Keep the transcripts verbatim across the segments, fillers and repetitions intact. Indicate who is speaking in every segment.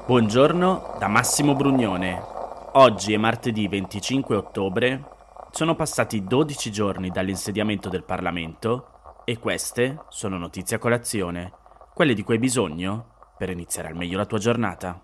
Speaker 1: Buongiorno da Massimo Brugnone. Oggi è martedì venticinque ottobre, sono passati dodici giorni dall'insediamento del Parlamento e queste sono notizie a colazione, quelle di cui hai bisogno per iniziare al meglio la tua giornata.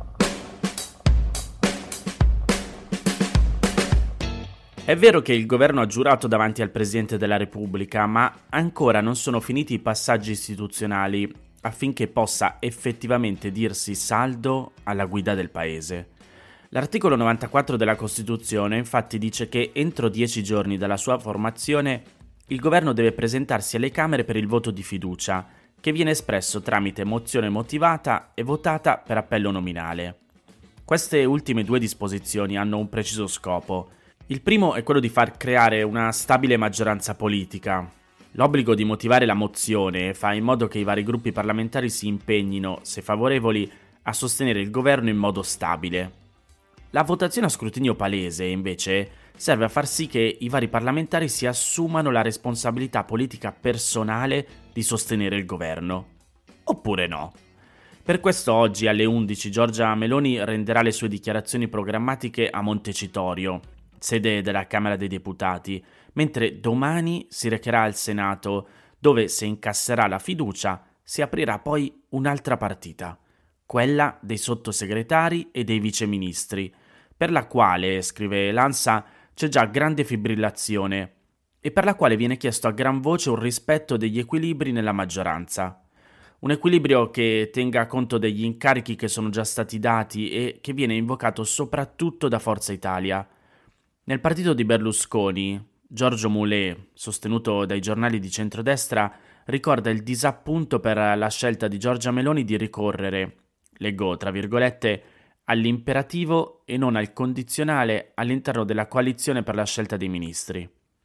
Speaker 1: È vero che il governo ha giurato davanti al Presidente della Repubblica, ma ancora non sono finiti i passaggi istituzionali affinché possa effettivamente dirsi saldo alla guida del paese. L'articolo novantaquattro della Costituzione infatti dice che entro dieci giorni dalla sua formazione il governo deve presentarsi alle Camere per il voto di fiducia, che viene espresso tramite mozione motivata e votata per appello nominale. Queste ultime due disposizioni hanno un preciso scopo. Il primo è quello di far creare una stabile maggioranza politica. L'obbligo di motivare la mozione fa in modo che i vari gruppi parlamentari si impegnino, se favorevoli, a sostenere il governo in modo stabile. La votazione a scrutinio palese, invece, serve a far sì che i vari parlamentari si assumano la responsabilità politica personale di sostenere il governo. Oppure no. Per questo oggi alle undici Giorgia Meloni renderà le sue dichiarazioni programmatiche a Montecitorio, sede della Camera dei Deputati, mentre domani si recherà al Senato, dove se incasserà la fiducia si aprirà poi un'altra partita, quella dei sottosegretari e dei viceministri, per la quale, scrive l'ANSA, c'è già grande fibrillazione e per la quale viene chiesto a gran voce un rispetto degli equilibri nella maggioranza. Un equilibrio che tenga conto degli incarichi che sono già stati dati e che viene invocato soprattutto da Forza Italia. Nel partito di Berlusconi, Giorgio Mulè, sostenuto dai giornali di centrodestra, ricorda il disappunto per la scelta di Giorgia Meloni di ricorrere, leggo tra virgolette, all'imperativo e non al condizionale all'interno della coalizione per la scelta dei ministri.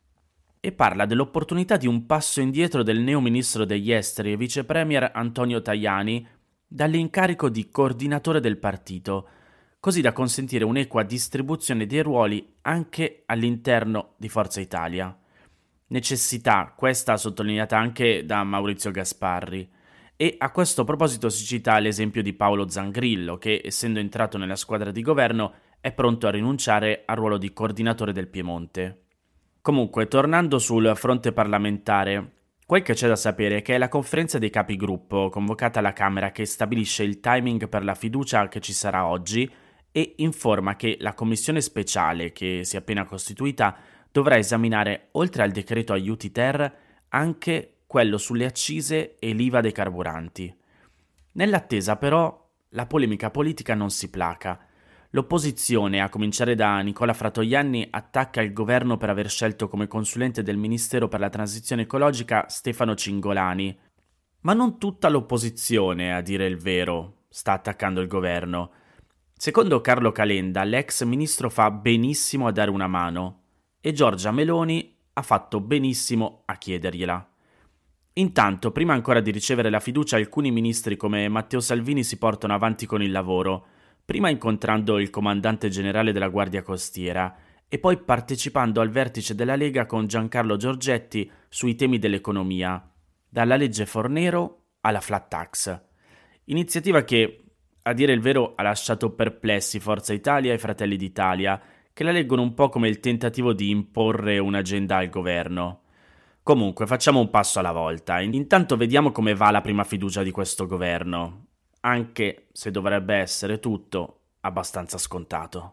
Speaker 1: E parla dell'opportunità di un passo indietro del neo ministro degli esteri e vice premier Antonio Tajani dall'incarico di coordinatore del partito, così da consentire un'equa distribuzione dei ruoli anche all'interno di Forza Italia. Necessità questa sottolineata anche da Maurizio Gasparri. E a questo proposito si cita l'esempio di Paolo Zangrillo, che, essendo entrato nella squadra di governo, è pronto a rinunciare al ruolo di coordinatore del Piemonte. Comunque, tornando sul fronte parlamentare, quel che c'è da sapere è che è la conferenza dei capigruppo, convocata alla Camera, che stabilisce il timing per la fiducia che ci sarà oggi e informa che la commissione speciale, che si è appena costituita, dovrà esaminare, oltre al decreto aiuti ter, anche quello sulle accise e l'I V A dei carburanti. Nell'attesa, però, la polemica politica non si placa. L'opposizione, a cominciare da Nicola Fratoianni, attacca il governo per aver scelto come consulente del Ministero per la Transizione Ecologica Stefano Cingolani. Ma non tutta l'opposizione, a dire il vero, sta attaccando il governo. Secondo Carlo Calenda, l'ex ministro fa benissimo a dare una mano e Giorgia Meloni ha fatto benissimo a chiedergliela. Intanto, prima ancora di ricevere la fiducia, alcuni ministri come Matteo Salvini si portano avanti con il lavoro, prima incontrando il comandante generale della Guardia Costiera e poi partecipando al vertice della Lega con Giancarlo Giorgetti sui temi dell'economia, dalla legge Fornero alla flat tax. Iniziativa che, a dire il vero, ha lasciato perplessi Forza Italia e Fratelli d'Italia, che la leggono un po' come il tentativo di imporre un'agenda al governo. Comunque, facciamo un passo alla volta. Intanto vediamo come va la prima fiducia di questo governo, anche se dovrebbe essere tutto abbastanza scontato.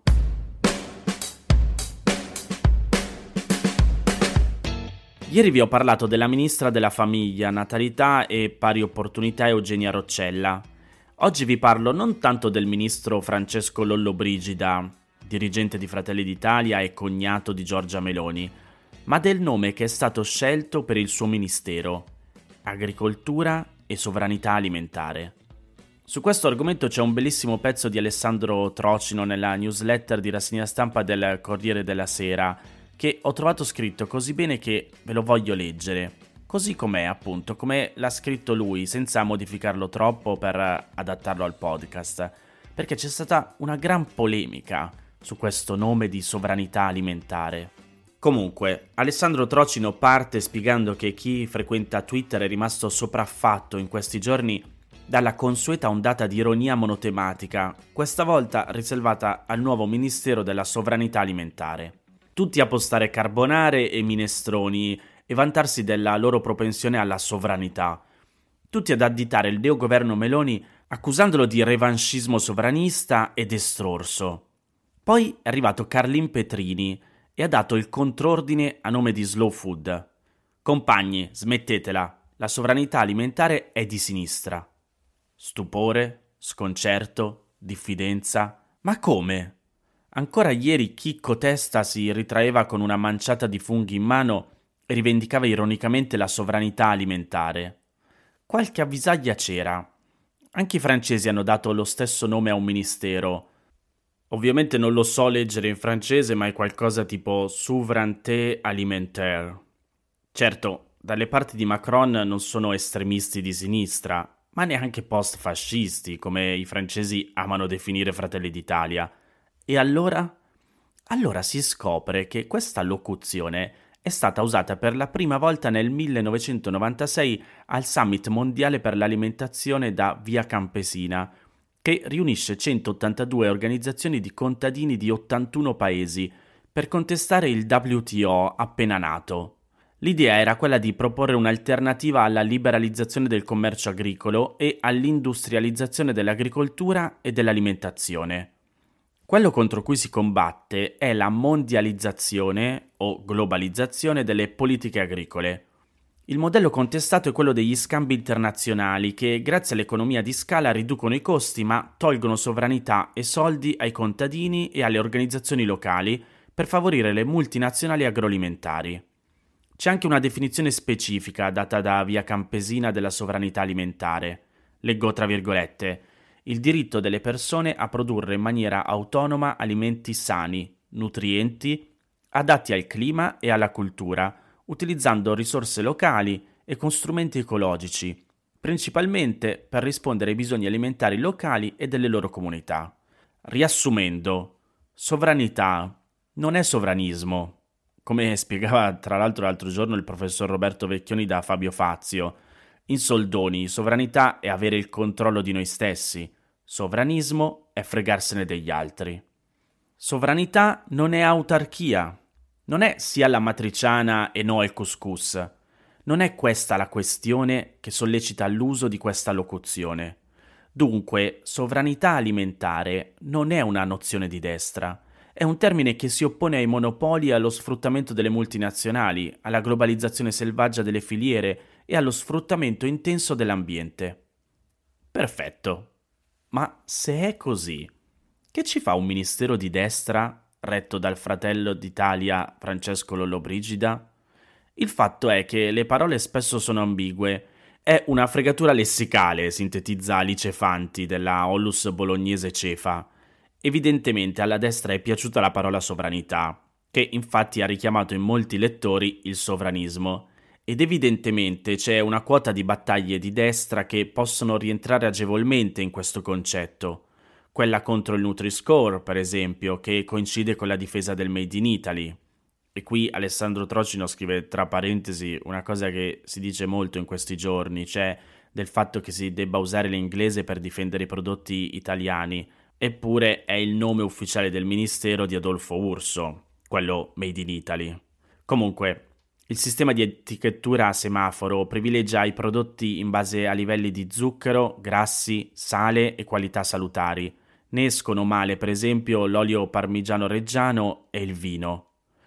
Speaker 1: Ieri vi ho parlato della ministra della Famiglia, Natalità e Pari Opportunità Eugenia Roccella. Oggi vi parlo non tanto del ministro Francesco Lollobrigida, dirigente di Fratelli d'Italia e cognato di Giorgia Meloni, ma del nome che è stato scelto per il suo ministero: Agricoltura e Sovranità Alimentare. Su questo argomento c'è un bellissimo pezzo di Alessandro Trocino nella newsletter di rassegna stampa del Corriere della Sera, che ho trovato scritto così bene che ve lo voglio leggere, così com'è, appunto, come l'ha scritto lui, senza modificarlo troppo per adattarlo al podcast, perché c'è stata una gran polemica su questo nome di sovranità alimentare. Comunque, Alessandro Trocino parte spiegando che chi frequenta Twitter è rimasto sopraffatto in questi giorni dalla consueta ondata di ironia monotematica, questa volta riservata al nuovo Ministero della Sovranità Alimentare. Tutti a postare carbonare e minestroni e vantarsi della loro propensione alla sovranità. Tutti ad additare il neogoverno Meloni accusandolo di revanchismo sovranista ed estrorso. Poi è arrivato Carlin Petrini e ha dato il contrordine a nome di Slow Food. Compagni, smettetela, la sovranità alimentare è di sinistra. Stupore, sconcerto, diffidenza. Ma come? Ancora ieri Chicco Testa si ritraeva con una manciata di funghi in mano e rivendicava ironicamente la sovranità alimentare. Qualche avvisaglia c'era. Anche i francesi hanno dato lo stesso nome a un ministero. Ovviamente non lo so leggere in francese, ma è qualcosa tipo Souveraineté Alimentaire. Certo, dalle parti di Macron non sono estremisti di sinistra, ma neanche post-fascisti, come i francesi amano definire Fratelli d'Italia. E allora? Allora si scopre che questa locuzione è stata usata per la prima volta nel millenovecentonovantasei al Summit mondiale per l'alimentazione da Via Campesina, che riunisce centottantadue organizzazioni di contadini di ottantuno paesi per contestare il W T O appena nato. L'idea era quella di proporre un'alternativa alla liberalizzazione del commercio agricolo e all'industrializzazione dell'agricoltura e dell'alimentazione. Quello contro cui si combatte è la mondializzazione o globalizzazione delle politiche agricole. Il modello contestato è quello degli scambi internazionali che, grazie all'economia di scala, riducono i costi ma tolgono sovranità e soldi ai contadini e alle organizzazioni locali per favorire le multinazionali agroalimentari. C'è anche una definizione specifica data da Via Campesina della sovranità alimentare. Leggo tra virgolette: il diritto delle persone a produrre in maniera autonoma alimenti sani, nutrienti, adatti al clima e alla cultura, utilizzando risorse locali e con strumenti ecologici, principalmente per rispondere ai bisogni alimentari locali e delle loro comunità. Riassumendo, sovranità non è sovranismo, come spiegava tra l'altro l'altro giorno il professor Roberto Vecchioni da Fabio Fazio. In soldoni, sovranità è avere il controllo di noi stessi, sovranismo è fregarsene degli altri. Sovranità non è autarchia, non è sì alla matriciana e no al couscous. Non è questa la questione che sollecita l'uso di questa locuzione. Dunque, sovranità alimentare non è una nozione di destra. È un termine che si oppone ai monopoli e allo sfruttamento delle multinazionali, alla globalizzazione selvaggia delle filiere e allo sfruttamento intenso dell'ambiente. Perfetto. Ma se è così, che ci fa un ministero di destra retto dal fratello d'Italia Francesco Lollobrigida? Il fatto è che le parole spesso sono ambigue. È una fregatura lessicale, sintetizza Alice Fanti della Onlus bolognese Cefa. Evidentemente alla destra è piaciuta la parola sovranità, che infatti ha richiamato in molti lettori il sovranismo, ed evidentemente c'è una quota di battaglie di destra che possono rientrare agevolmente in questo concetto. Quella contro il Nutri-Score, per esempio, che coincide con la difesa del Made in Italy. E qui Alessandro Trocino scrive tra parentesi una cosa che si dice molto in questi giorni, cioè del fatto che si debba usare l'inglese per difendere i prodotti italiani. Eppure è il nome ufficiale del ministero di Adolfo Urso, quello Made in Italy. Comunque, il sistema di etichettura a semaforo privilegia i prodotti in base a livelli di zucchero, grassi, sale e qualità salutari. Ne escono male, per esempio, l'olio parmigiano reggiano e il vino.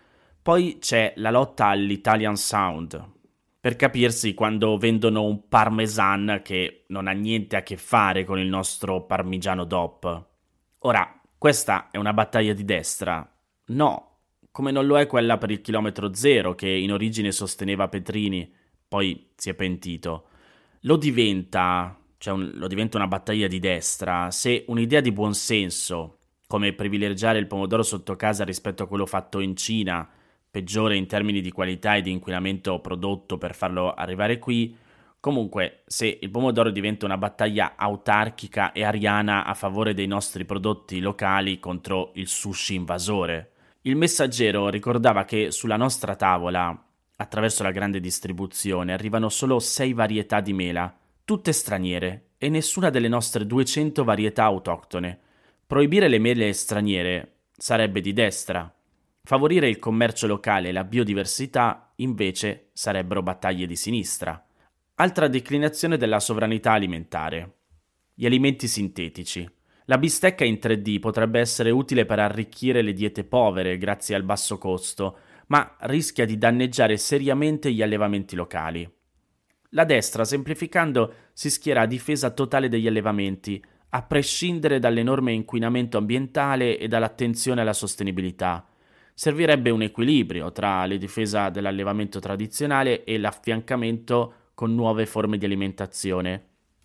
Speaker 1: Poi c'è la lotta all'Italian Sound. Per capirsi, quando vendono un parmesan che non ha niente a che fare con il nostro parmigiano D O P. Ora, questa è una battaglia di destra? No, come non lo è quella per il chilometro zero che in origine sosteneva Petrini, poi si è pentito. Lo diventa, cioè un, lo diventa una battaglia di destra se un'idea di buonsenso, come privilegiare il pomodoro sotto casa rispetto a quello fatto in Cina, peggiore in termini di qualità e di inquinamento prodotto per farlo arrivare qui. Comunque, se il pomodoro diventa una battaglia autarchica e ariana a favore dei nostri prodotti locali contro il sushi invasore. Il Messaggero ricordava che sulla nostra tavola, attraverso la grande distribuzione, arrivano solo sei varietà di mela, tutte straniere, e nessuna delle nostre duecento varietà autoctone. Proibire le mele straniere sarebbe di destra. Favorire il commercio locale e la biodiversità, invece, sarebbero battaglie di sinistra. Altra declinazione della sovranità alimentare. Gli alimenti sintetici. La bistecca in tre D potrebbe essere utile per arricchire le diete povere grazie al basso costo, ma rischia di danneggiare seriamente gli allevamenti locali. La destra, semplificando, si schiera a difesa totale degli allevamenti, a prescindere dall'enorme inquinamento ambientale e dall'attenzione alla sostenibilità. Servirebbe un equilibrio tra la difesa dell'allevamento tradizionale e l'affiancamento con nuove forme di alimentazione.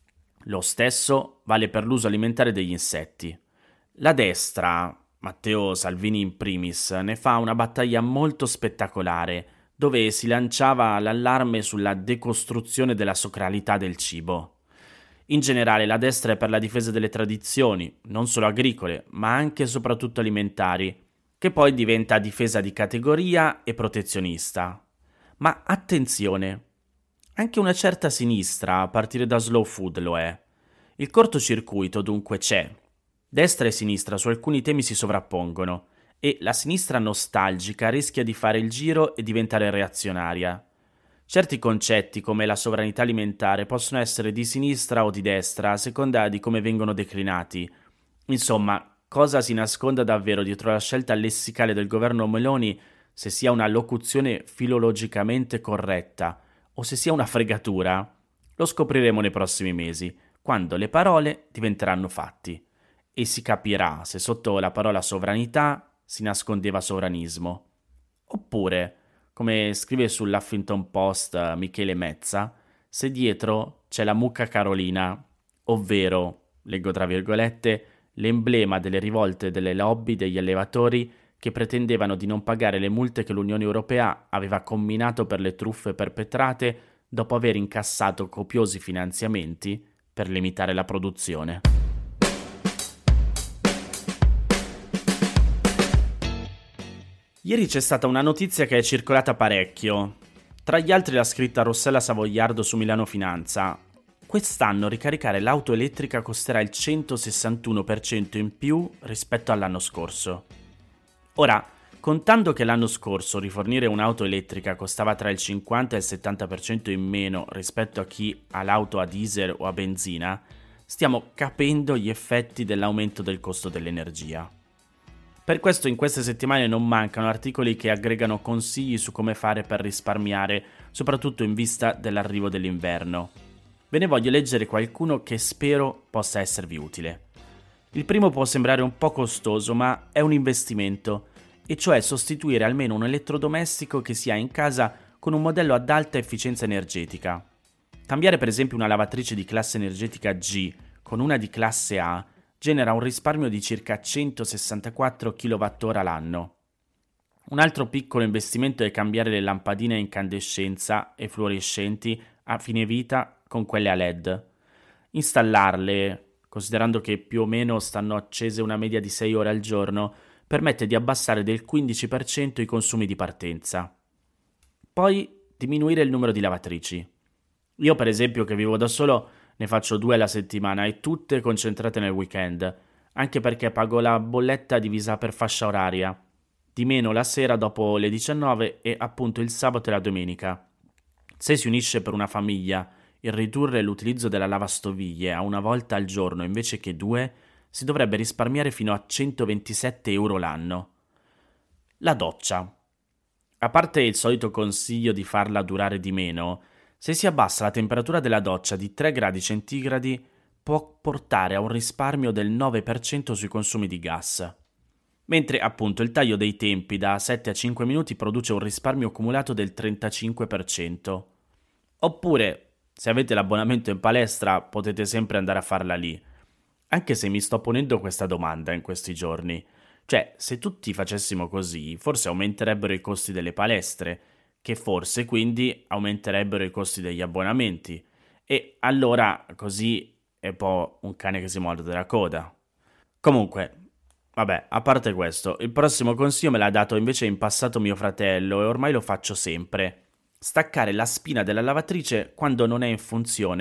Speaker 1: Lo stesso vale per l'uso alimentare degli insetti. La destra, Matteo Salvini in primis, ne fa una battaglia molto spettacolare, dove si lanciava l'allarme sulla decostruzione della sacralità del cibo. In generale la destra è per la difesa delle tradizioni, non solo agricole, ma anche e soprattutto alimentari, che poi diventa difesa di categoria e protezionista. Ma attenzione, anche una certa sinistra, a partire da Slow Food, lo è. Il cortocircuito dunque c'è. Destra e sinistra su alcuni temi si sovrappongono, e la sinistra nostalgica rischia di fare il giro e diventare reazionaria. Certi concetti, come la sovranità alimentare, possono essere di sinistra o di destra, a seconda di come vengono declinati. Insomma, cosa si nasconda davvero dietro la scelta lessicale del governo Meloni, se sia una locuzione filologicamente corretta o se sia una fregatura, lo scopriremo nei prossimi mesi, quando le parole diventeranno fatti, e si capirà se sotto la parola sovranità si nascondeva sovranismo. Oppure, come scrive sull'Huffington Post Michele Mezza, se dietro c'è la mucca Carolina, ovvero, leggo tra virgolette, l'emblema delle rivolte delle lobby degli allevatori che pretendevano di non pagare le multe che l'Unione Europea aveva comminato per le truffe perpetrate dopo aver incassato copiosi finanziamenti per limitare la produzione. Ieri c'è stata una notizia che è circolata parecchio. Tra gli altri l'ha scritta Rossella Savoiardo su Milano Finanza. Quest'anno ricaricare l'auto elettrica costerà il centosessantuno per cento in più rispetto all'anno scorso. Ora, contando che l'anno scorso rifornire un'auto elettrica costava tra il cinquanta e il settanta per cento in meno rispetto a chi ha l'auto a diesel o a benzina, stiamo capendo gli effetti dell'aumento del costo dell'energia. Per questo in queste settimane non mancano articoli che aggregano consigli su come fare per risparmiare, soprattutto in vista dell'arrivo dell'inverno. Ve ne voglio leggere qualcuno che spero possa esservi utile. Il primo può sembrare un po' costoso, ma è un investimento, e cioè sostituire almeno un elettrodomestico che si ha in casa con un modello ad alta efficienza energetica. Cambiare per esempio una lavatrice di classe energetica G con una di classe A genera un risparmio di circa centosessantaquattro chilowattora l'anno. Un altro piccolo investimento è cambiare le lampadine a incandescenza e fluorescenti a fine vita con quelle a L E D. Installarle, considerando che più o meno stanno accese una media di sei ore al giorno, permette di abbassare del quindici per cento i consumi di partenza. Poi diminuire il numero di lavatrici. Io per esempio, che vivo da solo, ne faccio due alla settimana e tutte concentrate nel weekend, anche perché pago la bolletta divisa per fascia oraria, di meno la sera dopo le diciannove e appunto il sabato e la domenica. Se si unisce per una famiglia il ridurre l'utilizzo della lavastoviglie a una volta al giorno invece che due, si dovrebbe risparmiare fino a centoventisette euro l'anno. La doccia. A parte il solito consiglio di farla durare di meno, se si abbassa la temperatura della doccia di tre gradi centigradi può portare a un risparmio del nove per cento sui consumi di gas. Mentre appunto il taglio dei tempi da sette a cinque minuti produce un risparmio accumulato del trentacinque per cento. Oppure, se avete l'abbonamento in palestra, potete sempre andare a farla lì. Anche se mi sto ponendo questa domanda in questi giorni. Cioè, se tutti facessimo così, forse aumenterebbero i costi delle palestre, che forse quindi aumenterebbero i costi degli abbonamenti. E allora così è un po' un cane che si morde la coda. Comunque, vabbè, a parte questo, il prossimo consiglio me l'ha dato invece in passato mio fratello e ormai lo faccio sempre. Staccare la spina della lavatrice quando non è in funzione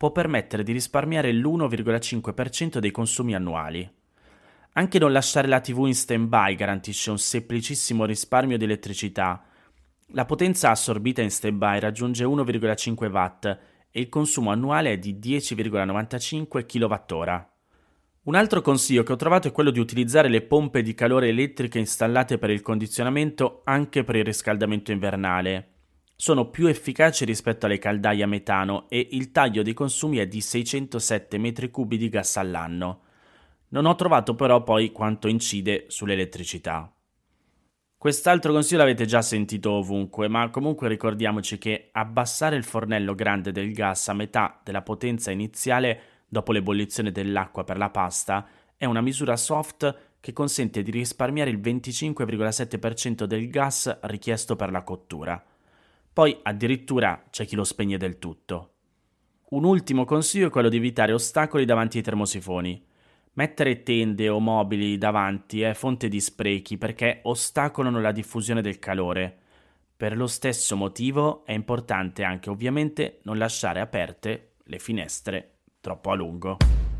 Speaker 1: può permettere di risparmiare l'uno virgola cinque per cento dei consumi annuali. Anche non lasciare la tivù in stand-by garantisce un semplicissimo risparmio di elettricità. La potenza assorbita in stand-by raggiunge uno virgola cinque watt e il consumo annuale è di dieci virgola novantacinque chilowattora. Un altro consiglio che ho trovato è quello di utilizzare le pompe di calore elettriche installate per il condizionamento anche per il riscaldamento invernale. Sono più efficaci rispetto alle caldaie a metano e il taglio dei consumi è di seicentosette metri cubi di gas all'anno. Non ho trovato però poi quanto incide sull'elettricità. Quest'altro consiglio l'avete già sentito ovunque, ma comunque ricordiamoci che abbassare il fornello grande del gas a metà della potenza iniziale dopo l'ebollizione dell'acqua per la pasta è una misura soft che consente di risparmiare il venticinque virgola sette per cento del gas richiesto per la cottura. Poi addirittura c'è chi lo spegne del tutto. Un ultimo consiglio è quello di evitare ostacoli davanti ai termosifoni. Mettere tende o mobili davanti è fonte di sprechi perché ostacolano la diffusione del calore. Per lo stesso motivo è importante anche ovviamente non lasciare aperte le finestre troppo a lungo.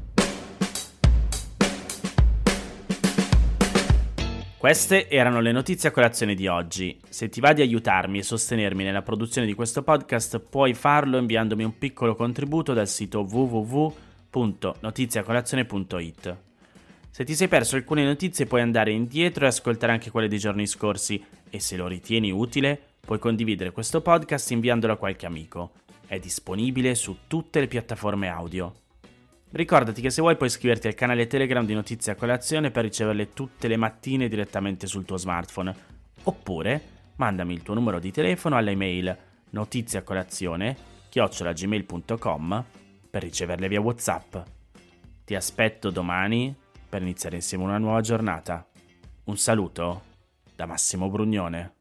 Speaker 1: Queste erano le notizie a colazione di oggi. Se ti va di aiutarmi e sostenermi nella produzione di questo podcast, puoi farlo inviandomi un piccolo contributo dal sito w w w punto notiziacolazione punto i t. Se ti sei perso alcune notizie puoi andare indietro e ascoltare anche quelle dei giorni scorsi e se lo ritieni utile puoi condividere questo podcast inviandolo a qualche amico. È disponibile su tutte le piattaforme audio. Ricordati che se vuoi puoi iscriverti al canale Telegram di Notizie a Colazione per riceverle tutte le mattine direttamente sul tuo smartphone. Oppure mandami il tuo numero di telefono all'email notiziacolazione chiocciola gmail punto com per riceverle via WhatsApp. Ti aspetto domani per iniziare insieme una nuova giornata. Un saluto da Massimo Brugnone.